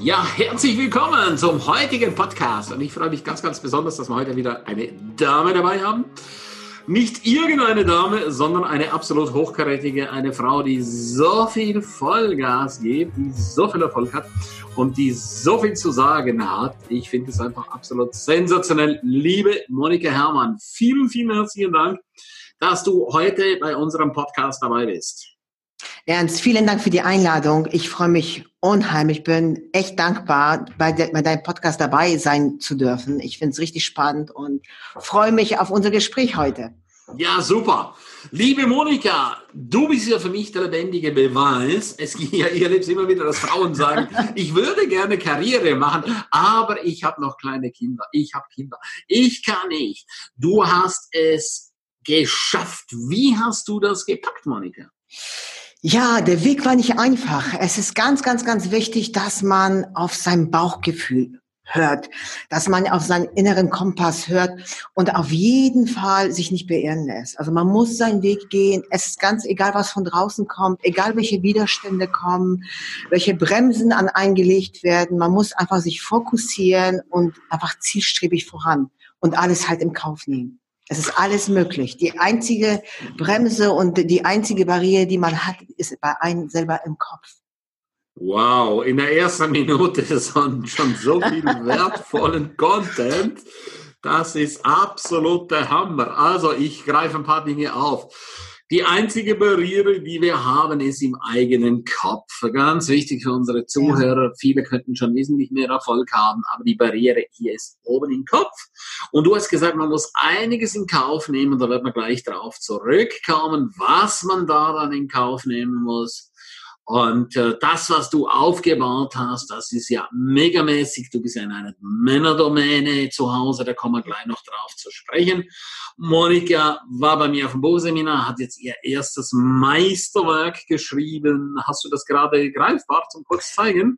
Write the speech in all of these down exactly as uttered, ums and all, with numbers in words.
Ja, herzlich willkommen zum heutigen Podcast. Und ich freue mich ganz, ganz besonders, dass wir heute wieder eine Dame dabei haben. Nicht irgendeine Dame, sondern eine absolut hochkarätige, eine Frau, die so viel Vollgas gibt, die so viel Erfolg hat und die so viel zu sagen hat. Ich finde es einfach absolut sensationell. Liebe Monika Herrmann, vielen, vielen herzlichen Dank, dass du heute bei unserem Podcast dabei bist. Ernst, vielen Dank für die Einladung. Ich freue mich unheimlich, bin echt dankbar, bei, de, bei deinem Podcast dabei sein zu dürfen. Ich finde es richtig spannend und freue mich auf unser Gespräch heute. Ja, super. Liebe Monika, du bist ja für mich der lebendige Beweis. Es gibt ja, ihr lebt immer wieder, dass Frauen sagen, ich würde gerne Karriere machen, aber ich habe noch kleine Kinder. Ich habe Kinder. Ich kann nicht. Du hast es geschafft. Wie hast du das gepackt, Monika? Ja, der Weg war nicht einfach. Es ist ganz, ganz, ganz wichtig, dass man auf sein Bauchgefühl hört, dass man auf seinen inneren Kompass hört und auf jeden Fall sich nicht beirren lässt. Also man muss seinen Weg gehen. Es ist ganz egal, was von draußen kommt, egal welche Widerstände kommen, welche Bremsen an eingelegt werden. Man muss einfach sich fokussieren und einfach zielstrebig voran und alles halt im Kauf nehmen. Es ist alles möglich. Die einzige Bremse und die einzige Barriere, die man hat, ist bei einem selber im Kopf. Wow, in der ersten Minute schon, schon so viel wertvollen Content. Das ist absolut der Hammer. Also ich greife ein paar Dinge auf. Die einzige Barriere, die wir haben, ist im eigenen Kopf. Ganz wichtig für unsere Zuhörer. Ja. Viele könnten schon wesentlich mehr Erfolg haben, aber die Barriere hier ist oben im Kopf. Und du hast gesagt, man muss einiges in Kauf nehmen. Da wird man gleich drauf zurückkommen, was man da dann in Kauf nehmen muss. Und äh, das, was du aufgebaut hast, das ist ja megamäßig. Du bist ja in einer Männerdomäne zu Hause, da kommen wir gleich noch drauf zu sprechen. Monika war bei mir auf dem Buchseminar, hat jetzt ihr erstes Meisterwerk geschrieben. Hast du das gerade greifbar zum kurz zeigen?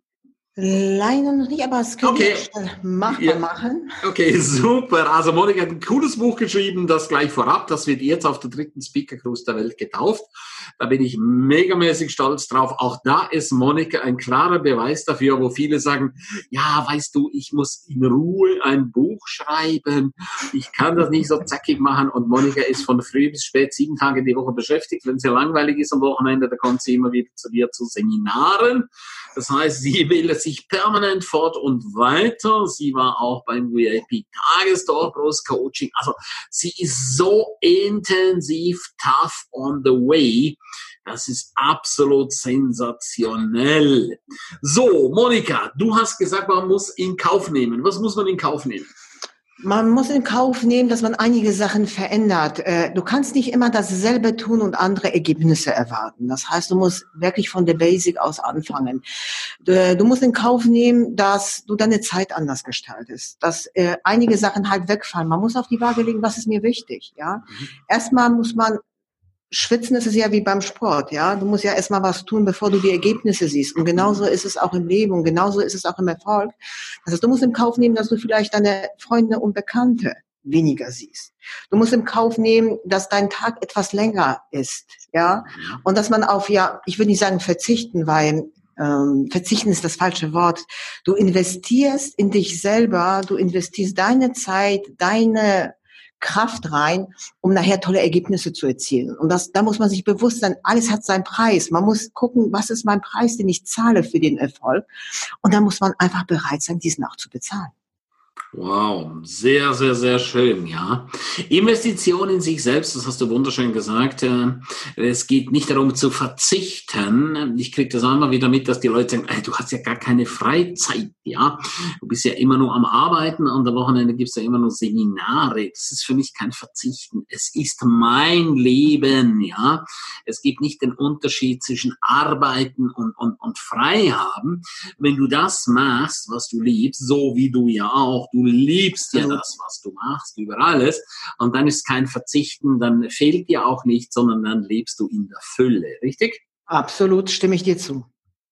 Leider noch nicht, aber es können okay. wir machbar ja. machen. Okay, super. Also Monika hat ein cooles Buch geschrieben, das gleich vorab. Das wird jetzt auf der dritten Speaker Cruise der Welt getauft. Da bin ich megamäßig stolz drauf. Auch da ist Monika ein klarer Beweis dafür, wo viele sagen, ja, weißt du, ich muss in Ruhe ein Buch schreiben. Ich kann das nicht so zackig machen. Und Monika ist von früh bis spät sieben Tage die Woche beschäftigt. Wenn es ihr langweilig ist am Wochenende, da kommt sie immer wieder zu dir zu Seminaren. Das heißt, sie will sich permanent fort und weiter. Sie war auch beim V I P-Tagesdorfgroß-Coaching. Also sie ist so intensiv tough on the way. Das ist absolut sensationell. So, Monika, du hast gesagt, man muss in Kauf nehmen. Was muss man in Kauf nehmen? Man muss in Kauf nehmen, dass man einige Sachen verändert. Du kannst nicht immer dasselbe tun und andere Ergebnisse erwarten. Das heißt, du musst wirklich von der Basic aus anfangen. Du musst in Kauf nehmen, dass du deine Zeit anders gestaltest, dass einige Sachen halt wegfallen. Man muss auf die Waage legen, was ist mir wichtig. Ja, erstmal muss man Schwitzen ist es ja wie beim Sport, ja. Du musst ja erstmal was tun, bevor du die Ergebnisse siehst. Und genauso ist es auch im Leben und genauso ist es auch im Erfolg. Das heißt, du musst in Kauf nehmen, dass du vielleicht deine Freunde und Bekannte weniger siehst. Du musst in Kauf nehmen, dass dein Tag etwas länger ist, ja. Und dass man auf, ja, ich würde nicht sagen verzichten, weil ähm, verzichten ist das falsche Wort. Du investierst in dich selber, du investierst deine Zeit, deine Kraft rein, um nachher tolle Ergebnisse zu erzielen. Und das, da muss man sich bewusst sein, alles hat seinen Preis. Man muss gucken, was ist mein Preis, den ich zahle für den Erfolg. Und dann muss man einfach bereit sein, diesen auch zu bezahlen. Wow, sehr, sehr, sehr schön, ja. Investition in sich selbst, das hast du wunderschön gesagt. Es geht nicht darum zu verzichten. Ich kriege das auch immer wieder mit, dass die Leute sagen, ey, du hast ja gar keine Freizeit, ja. Du bist ja immer nur am Arbeiten und am Wochenende gibt's ja immer nur Seminare. Das ist für mich kein Verzichten. Es ist mein Leben, ja. Es gibt nicht den Unterschied zwischen Arbeiten und, und, und Freihaben. Wenn du das machst, was du liebst, so wie du ja auch, du liebst ja das, was du machst, über alles. Und dann ist kein Verzichten, dann fehlt dir auch nichts, sondern dann lebst du in der Fülle, richtig? Absolut, stimme ich dir zu.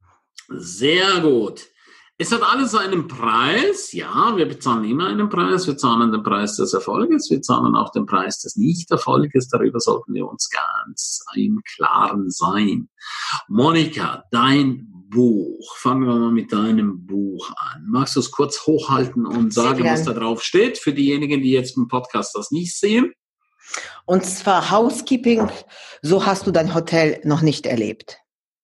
Sehr gut. Es hat alles einen Preis. Ja, wir bezahlen immer einen Preis. Wir zahlen den Preis des Erfolges. Wir zahlen auch den Preis des Nichterfolges. Darüber sollten wir uns ganz im Klaren sein. Monika, dein Buch. Fangen wir mal mit deinem Buch an. Magst du es kurz hochhalten und sagen, was da drauf steht, für diejenigen, die jetzt im Podcast das nicht sehen? Und zwar Housekeeping, so hast du dein Hotel noch nicht erlebt.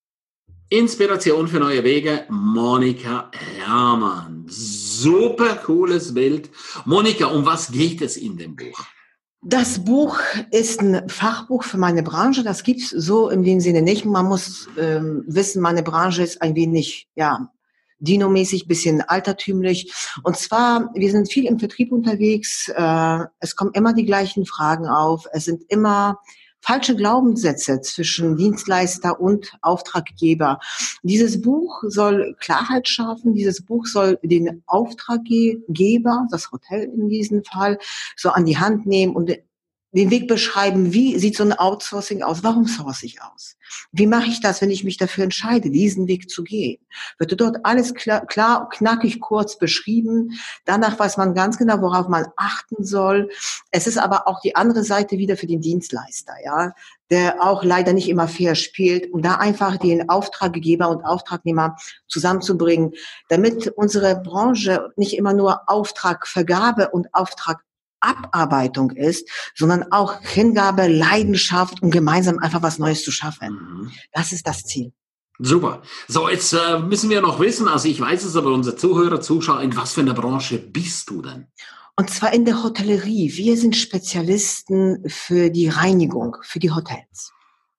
Inspiration für neue Wege, Monika Herrmann. Super cooles Bild. Monika, um was geht es in dem Buch? Das Buch ist ein Fachbuch für meine Branche. Das gibt's so in dem Sinne nicht. Man muss ähm, wissen, meine Branche ist ein wenig, ja, dinomäßig, bisschen altertümlich. Und zwar, wir sind viel im Vertrieb unterwegs. Äh, es kommen immer die gleichen Fragen auf. Es sind immer falsche Glaubenssätze zwischen Dienstleister und Auftraggeber. Dieses Buch soll Klarheit schaffen. Dieses Buch soll den Auftraggeber, das Hotel in diesem Fall, so an die Hand nehmen und den Weg beschreiben, wie sieht so ein Outsourcing aus? Warum source ich aus? Wie mache ich das, wenn ich mich dafür entscheide, diesen Weg zu gehen? Wird dort alles klar, klar, knackig, kurz beschrieben. Danach weiß man ganz genau, worauf man achten soll. Es ist aber auch die andere Seite wieder für den Dienstleister, ja, der auch leider nicht immer fair spielt, um da einfach den Auftraggeber und Auftragnehmer zusammenzubringen, damit unsere Branche nicht immer nur Auftragvergabe und Auftrag Abarbeitung ist, sondern auch Hingabe, Leidenschaft, um gemeinsam einfach was Neues zu schaffen. Mhm. Das ist das Ziel. Super. So, jetzt äh, müssen wir noch wissen, also ich weiß es aber, unsere Zuhörer, Zuschauer, in was für einer Branche bist du denn? Und zwar in der Hotellerie. Wir sind Spezialisten für die Reinigung, für die Hotels.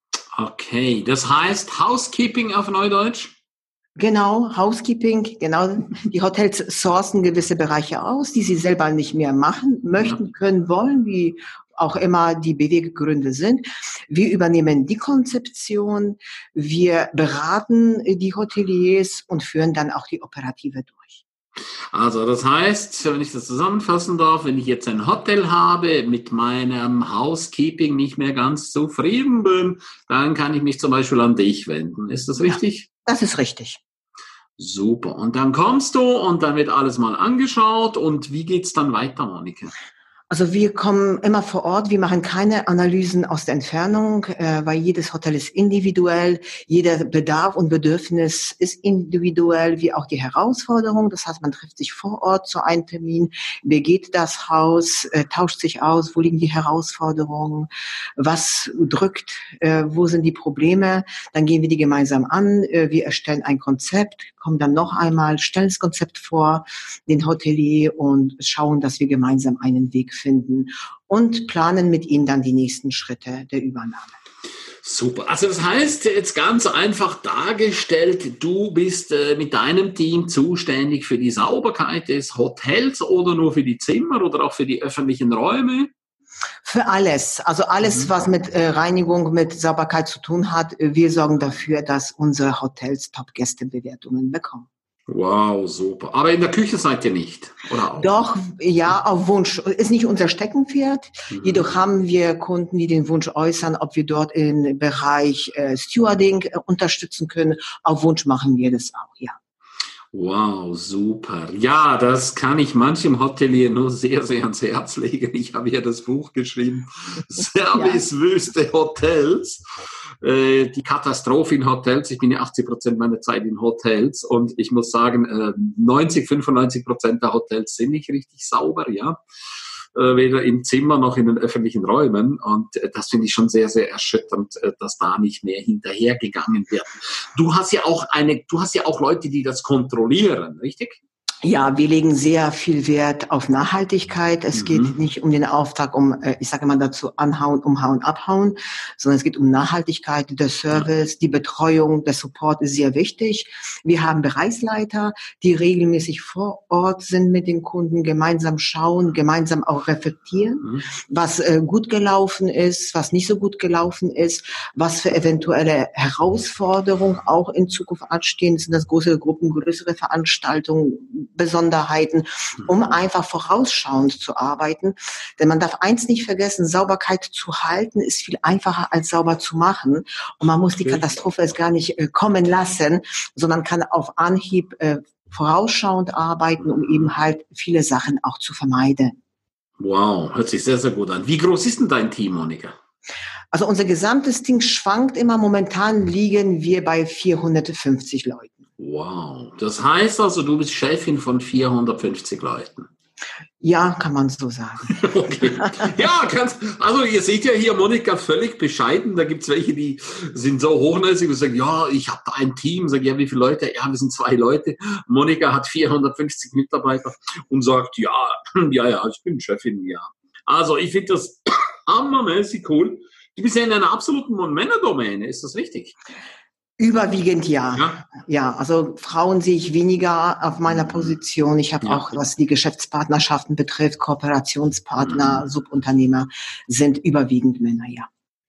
Okay, das heißt Housekeeping auf Neudeutsch? Genau, Housekeeping, genau. Die Hotels sourcen gewisse Bereiche aus, die sie selber nicht mehr machen, möchten, können, wollen, wie auch immer die Beweggründe sind. Wir übernehmen die Konzeption, wir beraten die Hoteliers und führen dann auch die Operative durch. Also das heißt, wenn ich das zusammenfassen darf, wenn ich jetzt ein Hotel habe, mit meinem Housekeeping nicht mehr ganz zufrieden bin, dann kann ich mich zum Beispiel an dich wenden. Ist das richtig? Ja, das ist richtig. Super. Und dann kommst du und dann wird alles mal angeschaut. Und wie geht's dann weiter, Monika? Also wir kommen immer vor Ort, wir machen keine Analysen aus der Entfernung, äh, weil jedes Hotel ist individuell, jeder Bedarf und Bedürfnis ist individuell, wie auch die Herausforderung. Das heißt, man trifft sich vor Ort zu einem Termin, begeht das Haus, äh, tauscht sich aus, wo liegen die Herausforderungen, was drückt, äh, wo sind die Probleme. Dann gehen wir die gemeinsam an, äh, wir erstellen ein Konzept, kommen dann noch einmal, stellen das Konzept vor, den Hotelier und schauen, dass wir gemeinsam einen Weg finden und planen mit ihnen dann die nächsten Schritte der Übernahme. Super. Also das heißt, jetzt ganz einfach dargestellt, du bist äh, mit deinem Team zuständig für die Sauberkeit des Hotels oder nur für die Zimmer oder auch für die öffentlichen Räume? Für alles. Also alles, mhm. was mit äh, Reinigung, mit Sauberkeit zu tun hat. Wir sorgen dafür, dass unsere Hotels Top-Gästebewertungen bekommen. Wow, super. Aber in der Küche seid ihr nicht, oder auch? Doch, ja, auf Wunsch. Ist nicht unser Steckenpferd. Mhm. Jedoch haben wir Kunden, die den Wunsch äußern, ob wir dort im Bereich äh, Stewarding äh, unterstützen können. Auf Wunsch machen wir das auch, ja. Wow, super. Ja, das kann ich manchem Hotelier nur sehr, sehr ans Herz legen. Ich habe ja das Buch geschrieben, Servicewüste Hotels. Äh, die Katastrophe in Hotels. Ich bin ja achtzig Prozent meiner Zeit in Hotels und ich muss sagen, äh, neunzig, fünfundneunzig Prozent der Hotels sind nicht richtig sauber, ja. Äh, weder im Zimmer noch in den öffentlichen Räumen. Und äh, das finde ich schon sehr, sehr erschütternd, äh, dass da nicht mehr hinterhergegangen wird. Du hast ja auch eine, du hast ja auch Leute, die das kontrollieren, richtig? Ja, wir legen sehr viel Wert auf Nachhaltigkeit. Es mhm. geht nicht um den Auftrag, um, ich sage mal dazu, anhauen, umhauen, abhauen, sondern es geht um Nachhaltigkeit. Der Service, ja. die Betreuung, der Support ist sehr wichtig. Wir haben Bereichsleiter, die regelmäßig vor Ort sind mit den Kunden, gemeinsam schauen, gemeinsam auch reflektieren, mhm. was äh, gut gelaufen ist, was nicht so gut gelaufen ist, was für eventuelle Herausforderungen auch in Zukunft anstehen. Sind das große Gruppen, größere Veranstaltungen, Besonderheiten, um einfach vorausschauend zu arbeiten. Denn man darf eins nicht vergessen, Sauberkeit zu halten ist viel einfacher als sauber zu machen. Und man muss die Katastrophe erst gar nicht äh, kommen lassen, sondern kann auf Anhieb äh, vorausschauend arbeiten, um eben halt viele Sachen auch zu vermeiden. Wow, hört sich sehr, sehr gut an. Wie groß ist denn dein Team, Monika? Also unser gesamtes Ding schwankt immer. Momentan liegen wir bei vierhundertfünfzig Leuten. Wow. Das heißt also, du bist Chefin von vierhundertfünfzig Leuten. Ja, kann man so sagen. Okay. Ja, ganz, also ihr seht ja hier Monika völlig bescheiden. Da gibt's welche, die sind so hochnäsig und sagen, ja, ich habe da ein Team. Sag, ja, wie viele Leute? Ja, wir sind zwei Leute. Monika hat vierhundertfünfzig Mitarbeiter und sagt, ja, ja, ja, ich bin Chefin, ja. Also ich finde das hammermäßig cool. Du bist ja in einer absoluten Männerdomäne, ist das richtig? Überwiegend ja. Ja. Ja, also Frauen sehe ich weniger auf meiner Position. Ich habe Ja. auch, was die Geschäftspartnerschaften betrifft, Kooperationspartner, Mhm. Subunternehmer sind überwiegend Männer, ja.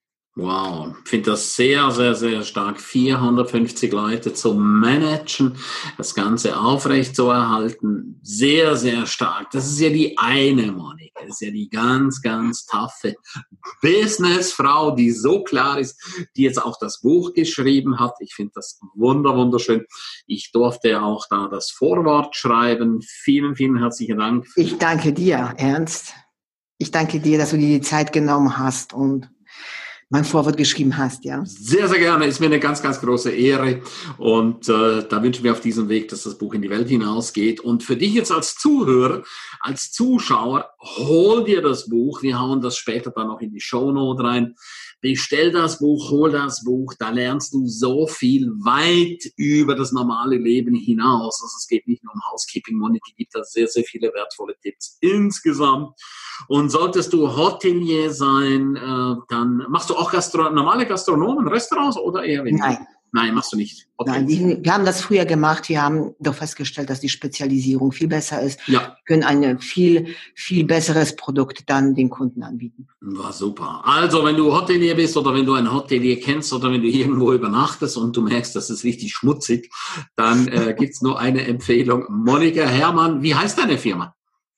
Wow, ich finde das sehr, sehr, sehr stark. vierhundertfünfzig Leute zu managen, das Ganze aufrecht zu erhalten. Sehr, sehr stark. Das ist ja die eine Monika. Das ist ja die ganz, ganz taffe Businessfrau, die so klar ist, die jetzt auch das Buch geschrieben hat. Ich finde das wunder, wunderschön. Ich durfte auch da das Vorwort schreiben. Vielen, vielen herzlichen Dank. Ich danke dir, Ernst. Ich danke dir, dass du dir die Zeit genommen hast und mein Vorwort geschrieben hast, ja. Sehr, sehr gerne. Ist mir eine ganz, ganz große Ehre. Und äh, da wünschen wir auf diesem Weg, dass das Buch in die Welt hinausgeht. Und für dich jetzt als Zuhörer, als Zuschauer, hol dir das Buch. Wir hauen das später dann noch in die Shownote rein. Bestell das Buch, hol das Buch. Da lernst du so viel weit über das normale Leben hinaus. Also es geht nicht nur um Housekeeping. Monika gibt da sehr, sehr viele wertvolle Tipps insgesamt. Und solltest du Hotelier sein, äh, dann machst du auch Gastro- normale Gastronomen, Restaurants oder eher weniger? Nein. Nein, machst du nicht. Nein, die, wir haben das früher gemacht. Wir haben doch festgestellt, dass die Spezialisierung viel besser ist. Ja. Wir können ein viel, viel besseres Produkt dann den Kunden anbieten. War super. Also, wenn du Hotelier bist oder wenn du ein Hotelier kennst oder wenn du irgendwo übernachtest und du merkst, das ist richtig schmutzig, dann äh, gibt's nur eine Empfehlung. Monika Herrmann, wie heißt deine Firma?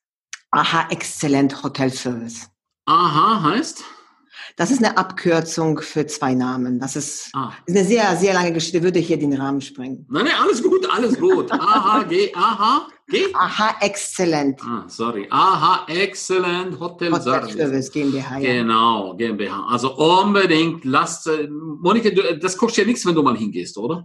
Aha, Exzellent Hotel Service. Aha, heißt? Das ist eine Abkürzung für zwei Namen. Das ist, Ah. ist eine sehr, sehr lange Geschichte, würde hier den Rahmen sprengen. Nein, nein, alles gut, alles gut. Aha, G, aha, G? Aha, Exzellent. Ah, sorry. Aha, Excellent Hotel, Hotel Service. Service GmbH. Ja. Genau, GmbH. Also unbedingt, lasst, äh, Monika, du, das kostet ja nichts, wenn du mal hingehst, oder?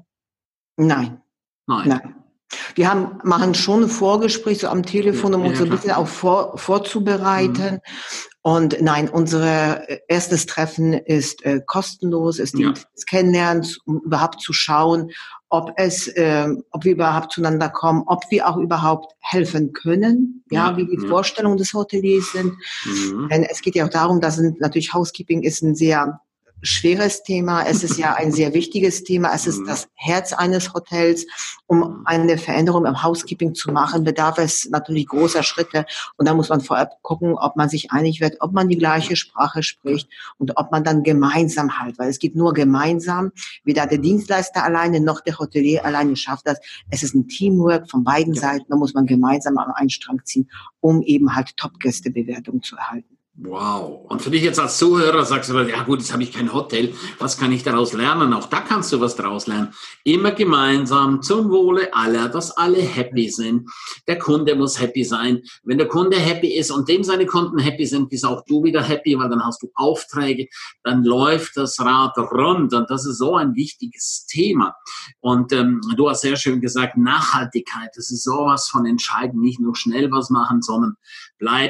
Nein. Nein. Nein. Wir haben, machen schon ein Vorgespräch so am Telefon, um Ja, uns ja, so ein bisschen klar. auch vor, vorzubereiten. Mhm. Und nein, unser erstes Treffen ist äh, kostenlos. Es dient Ja. des Kennenlernens, um überhaupt zu schauen, ob es, äh, ob wir überhaupt zueinander kommen, ob wir auch überhaupt helfen können, ja, Ja, wie die ja. Vorstellungen des Hoteliers sind. Mhm. Denn es geht ja auch darum, dass sind, natürlich Housekeeping ist ein sehr schweres Thema. Es ist ja ein sehr wichtiges Thema. Es ist das Herz eines Hotels. Um eine Veränderung im Housekeeping zu machen, bedarf es natürlich großer Schritte. Und da muss man vorab gucken, ob man sich einig wird, ob man die gleiche Sprache spricht und ob man dann gemeinsam halt, weil es geht nur gemeinsam. Weder der Dienstleister alleine noch der Hotelier alleine schafft das. Es ist ein Teamwork von beiden Ja. Seiten. Da muss man gemeinsam am einen Strang ziehen, um eben halt Top-Gästebewertung zu erhalten. Wow. Und für dich jetzt als Zuhörer sagst du, ja gut, jetzt habe ich kein Hotel. Was kann ich daraus lernen? Auch da kannst du was daraus lernen. Immer gemeinsam zum Wohle aller, dass alle happy sind. Der Kunde muss happy sein. Wenn der Kunde happy ist und dem seine Kunden happy sind, bist auch du wieder happy, weil dann hast du Aufträge. Dann läuft das Rad rund. Und das ist so ein wichtiges Thema. Und ähm, du hast sehr schön gesagt, Nachhaltigkeit. Das ist sowas von entscheidend. Nicht nur schnell was machen, sondern bleib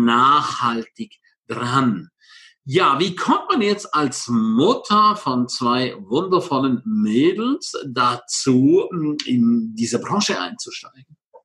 nachhaltig dran. Ja, wie kommt man jetzt als Mutter von zwei wundervollen Mädels dazu, in diese Branche einzusteigen?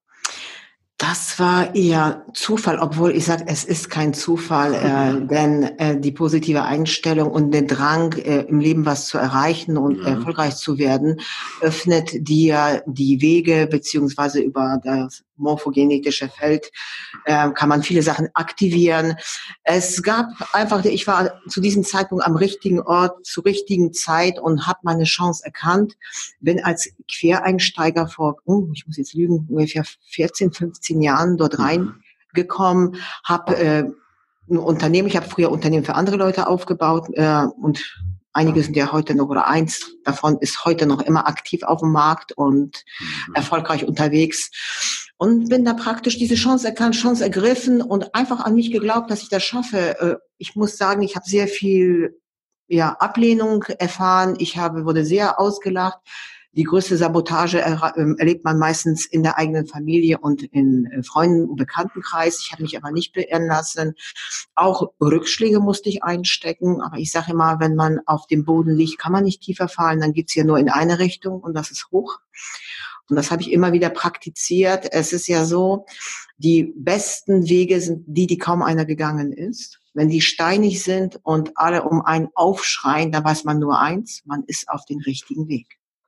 Das war eher Zufall, obwohl ich sage, es ist kein Zufall, äh, denn äh, die positive Einstellung und der Drang, äh, im Leben was zu erreichen und Ja. erfolgreich zu werden, öffnet dir die Wege, beziehungsweise über das morphogenetische Feld äh, kann man viele Sachen aktivieren. Es gab einfach, ich war zu diesem Zeitpunkt am richtigen Ort, zur richtigen Zeit und habe meine Chance erkannt. Bin als Quereinsteiger vor, oh, ich muss jetzt lügen, ungefähr vierzehn, fünfzehn Jahren dort reingekommen, habe äh, ein Unternehmen, ich habe früher Unternehmen für andere Leute aufgebaut äh, und einige sind ja heute noch, oder eins davon ist heute noch immer aktiv auf dem Markt und Mhm. erfolgreich unterwegs. Und bin da praktisch diese Chance erkannt, Chance ergriffen und einfach an mich geglaubt, dass ich das schaffe. Äh, Ich muss sagen, ich habe sehr viel ja, Ablehnung erfahren. Ich habe, wurde sehr ausgelacht, Die größte Sabotage er, äh, erlebt man meistens in der eigenen Familie und in äh, Freunden- und Bekanntenkreis. Ich habe mich aber nicht beirren lassen. Auch Rückschläge musste ich einstecken. Aber ich sage immer, wenn man auf dem Boden liegt, kann man nicht tiefer fallen. Dann geht's ja nur in eine Richtung und das ist hoch. Und das habe ich immer wieder praktiziert. Es ist ja so, die besten Wege sind die, die kaum einer gegangen ist. Wenn die steinig sind und alle um einen aufschreien, dann weiß man nur eins, man ist auf dem richtigen Weg.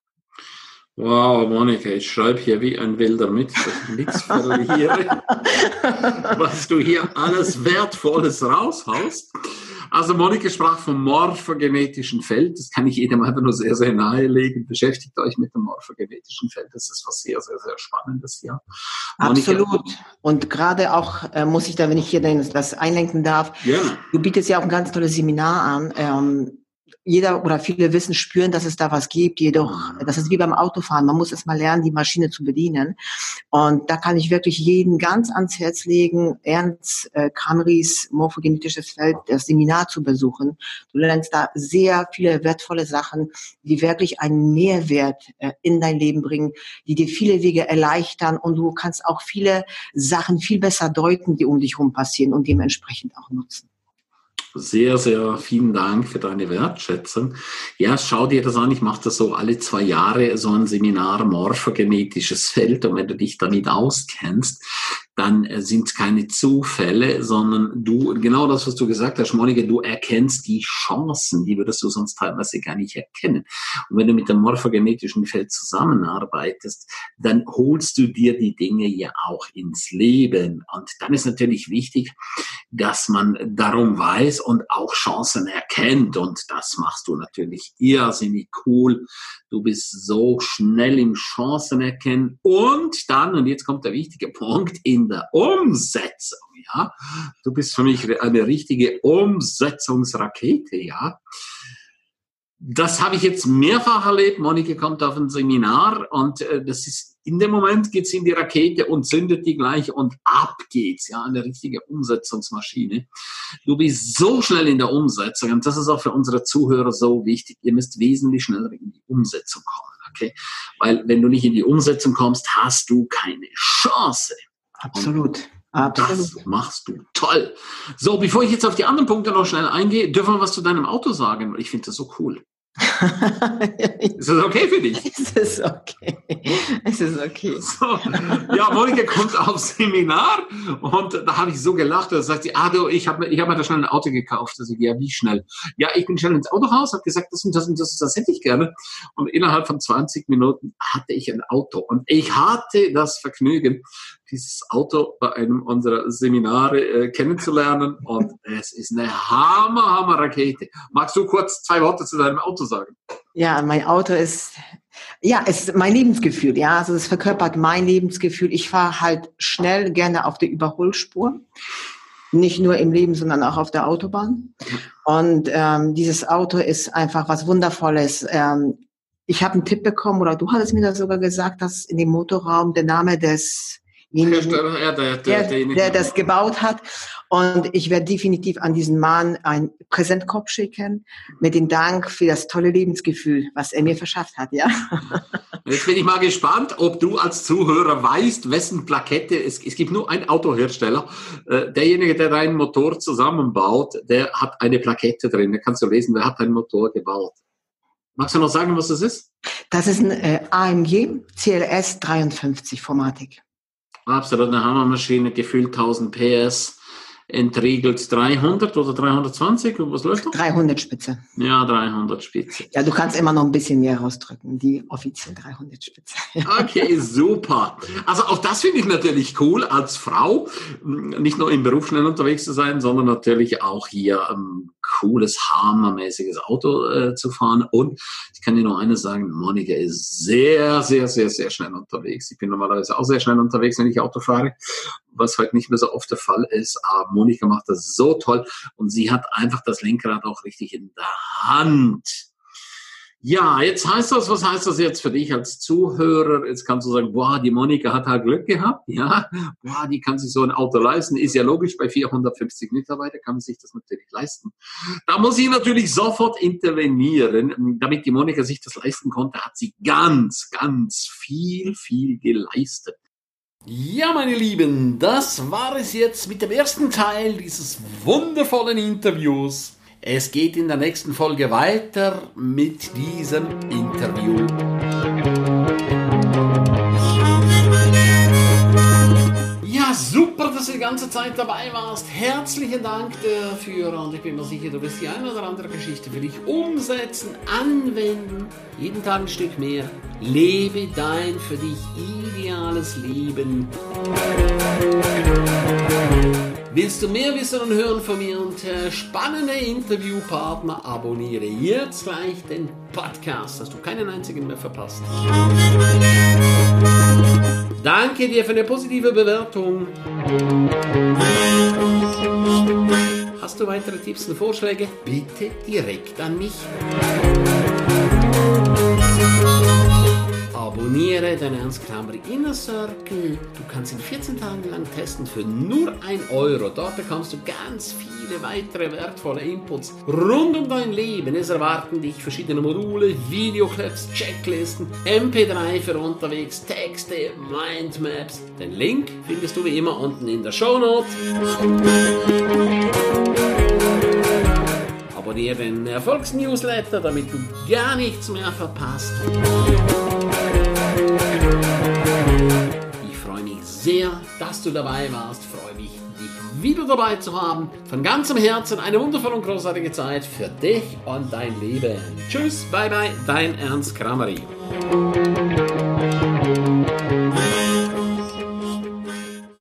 Wow, Monika, ich schreibe hier wie ein Wilder mit, dass ich nichts verliere, was du hier alles Wertvolles raushaust. Also Monika sprach vom morphogenetischen Feld, das kann ich jedem einfach nur sehr, sehr nahelegen. Beschäftigt euch mit dem morphogenetischen Feld, das ist was sehr, sehr, sehr Spannendes hier. Monika, absolut. Und gerade auch, äh, muss ich da, wenn ich hier das einlenken darf, ja. Du bietest ja auch ein ganz tolles Seminar an, ähm, jeder oder viele wissen, spüren, dass es da was gibt, jedoch, das ist wie beim Autofahren, man muss erst mal lernen, die Maschine zu bedienen. Und da kann ich wirklich jeden ganz ans Herz legen, Ernst äh, Kramris morphogenetisches Feld, das Seminar zu besuchen. Du lernst da sehr viele wertvolle Sachen, die wirklich einen Mehrwert äh, in dein Leben bringen, die dir viele Wege erleichtern und du kannst auch viele Sachen viel besser deuten, die um dich herum passieren und dementsprechend auch nutzen. Sehr, sehr vielen Dank für deine Wertschätzung. Ja, schau dir das an. Ich mache das so alle zwei Jahre, so ein Seminar morphogenetisches Feld. Und wenn du dich damit auskennst, dann sind es keine Zufälle, sondern du, genau das, was du gesagt hast, Monika, du erkennst die Chancen, die würdest du sonst teilweise gar nicht erkennen. Und wenn du mit dem morphogenetischen Feld zusammenarbeitest, dann holst du dir die Dinge ja auch ins Leben. Und dann ist natürlich wichtig, dass man darum weiß und auch Chancen erkennt. Und das machst du natürlich irrsinnig cool. Du bist so schnell im Chancen erkennen. Und dann, und jetzt kommt der wichtige Punkt, in der Umsetzung, ja. Du bist für mich eine richtige Umsetzungsrakete, ja. Das habe ich jetzt mehrfach erlebt. Monika kommt auf ein Seminar und äh, das ist, in dem Moment geht's in die Rakete und zündet die gleich und ab geht's, ja, eine richtige Umsetzungsmaschine. Du bist so schnell in der Umsetzung und das ist auch für unsere Zuhörer so wichtig. Ihr müsst wesentlich schneller in die Umsetzung kommen, okay? Weil wenn du nicht in die Umsetzung kommst, hast du keine Chance. Absolut. Und Absolut. das machst du toll. So, bevor ich jetzt auf die anderen Punkte noch schnell eingehe, dürfen wir was zu deinem Auto sagen, weil ich finde das so cool. Ist das okay für dich? Es ist okay. Es ist okay. So, ja, Monika kommt aufs Seminar und da habe ich so gelacht. Da sagt sie, ah du, ich habe ich hab mir da schnell ein Auto gekauft. Da sag ich, ja, wie schnell? Ja, ich bin schnell ins Autohaus, habe gesagt, das und das und das, das hätte ich gerne. Und innerhalb von zwanzig Minuten hatte ich ein Auto. Und ich hatte das Vergnügen, dieses Auto bei einem unserer Seminare äh, kennenzulernen. Und es ist eine Hammer, Hammer Rakete. Magst du kurz zwei Worte zu deinem Auto sagen? Ja, mein Auto ist, ja, es ist mein Lebensgefühl, ja, also es verkörpert mein Lebensgefühl. Ich fahre halt schnell, gerne auf der Überholspur, nicht nur im Leben, sondern auch auf der Autobahn. Und ähm, dieses Auto ist einfach was Wundervolles. Ähm, ich habe einen Tipp bekommen, oder du hattest mir das sogar gesagt, dass in dem Motorraum der Name des Hersteller, ja, der, der, der, der das gebaut hat. Und ich werde definitiv an diesen Mann einen Präsentkorb schicken mit dem Dank für das tolle Lebensgefühl, was er mir verschafft hat, ja. Jetzt bin ich mal gespannt, ob du als Zuhörer weißt, wessen Plakette, es, es gibt nur einen Autohersteller, äh, derjenige, der deinen Motor zusammenbaut, der hat eine Plakette drin, da kannst du lesen, wer hat deinen Motor gebaut. Magst du noch sagen, was das ist? Das ist ein äh, A M G C L S dreiundfünfzig Formatik. Absolut eine Hammermaschine, gefühlt tausend P S, entriegelt dreihundert oder dreihundertzwanzig, was läuft da? dreihundert Spitze. Ja, dreihundert Spitze. Ja, du kannst immer noch ein bisschen mehr rausdrücken, die offiziell dreihundert Spitze. Okay, super. Also auch das finde ich natürlich cool, als Frau nicht nur im Beruf schnell unterwegs zu sein, sondern natürlich auch hier ein cooles, hammermäßiges Auto äh, zu fahren. Und ich kann dir nur eines sagen, Monika ist sehr, sehr, sehr, sehr schnell unterwegs. Ich bin normalerweise auch sehr schnell unterwegs, wenn ich Auto fahre, was heute nicht mehr so oft der Fall ist. Aber Monika macht das so toll und sie hat einfach das Lenkrad auch richtig in der Hand. Ja, jetzt heißt das, was heißt das jetzt für dich als Zuhörer? Jetzt kannst du sagen, boah, die Monika hat halt Glück gehabt, ja, boah, die kann sich so ein Auto leisten, ist ja logisch, bei vierhundertfünfzig Mitarbeitern kann man sich das natürlich leisten. Da muss ich natürlich sofort intervenieren. Damit die Monika sich das leisten konnte, hat sie ganz, ganz viel, viel geleistet. Ja, meine Lieben, das war es jetzt mit dem ersten Teil dieses wundervollen Interviews. Es geht in der nächsten Folge weiter mit diesem Interview. Ja, super, dass du die ganze Zeit dabei warst. Herzlichen Dank dafür und ich bin mir sicher, du wirst die eine oder andere Geschichte für dich umsetzen, anwenden. Jeden Tag ein Stück mehr. Lebe dein für dich ideales Leben. Willst du mehr wissen und hören von mir und äh, spannende Interviewpartner, abonniere jetzt gleich den Podcast, dass du keinen einzigen mehr verpasst. Danke dir für eine positive Bewertung. Hast du weitere Tipps und Vorschläge? Bitte direkt an mich. Abonniere den Ernst Kramri Inner Circle. Du kannst ihn vierzehn Tage lang testen für nur ein Euro. Dort bekommst du ganz viele weitere wertvolle Inputs rund um dein Leben. Es erwarten dich verschiedene Module, Videoclips, Checklisten, M P drei für unterwegs, Texte, Mindmaps. Den Link findest du wie immer unten in der Shownote. Abonniere den Erfolgsnewsletter, damit du gar nichts mehr verpasst. Ich freue mich sehr, dass du dabei warst. Ich freue mich, dich wieder dabei zu haben. Von ganzem Herzen eine wundervolle und großartige Zeit für dich und dein Leben. Tschüss, bye bye, dein Ernst Kramri.